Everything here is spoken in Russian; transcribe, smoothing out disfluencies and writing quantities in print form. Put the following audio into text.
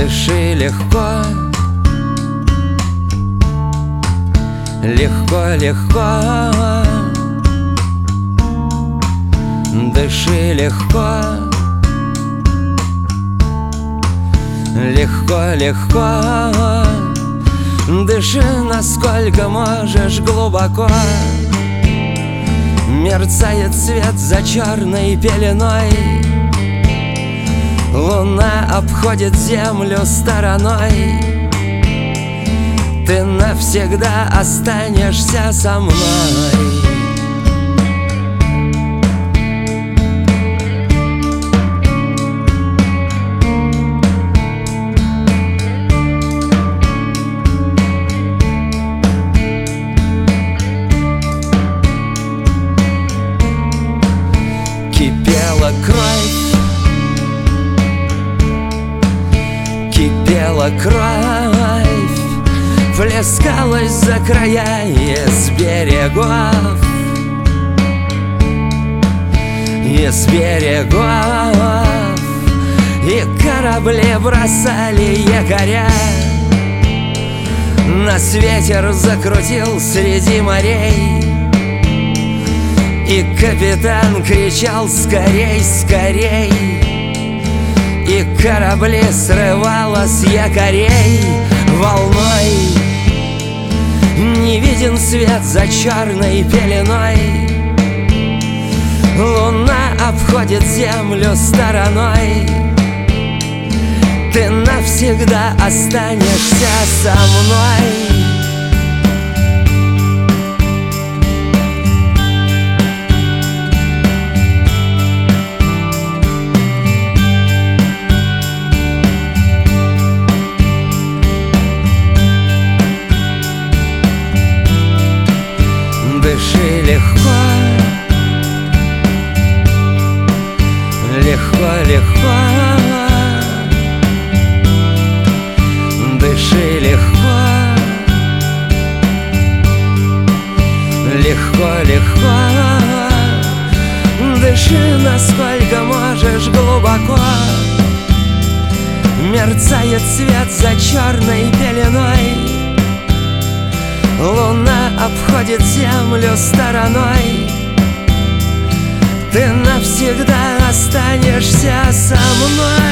Дыши легко, легко, легко. Дыши легко, легко, легко. Дыши, насколько можешь, глубоко. Мерцает свет за черной пеленой. Луна обходит землю стороной. Ты навсегда останешься со мной. Кипела кровь, кипела кровь, плескалась за края из берегов, из берегов. И корабли бросали якоря. Нас ветер закрутил среди морей. И капитан кричал: скорей, скорей. И корабли срывало с якорей волной. Не виден свет за черной пеленой. Луна обходит землю стороной. Ты навсегда останешься со мной. Дыши легко, легко, легко. Дыши легко, легко, легко. Дыши, насколько можешь, глубоко. Мерцает свет за черной пеленой. Луна обходит землю стороной. Ты навсегда останешься со мной.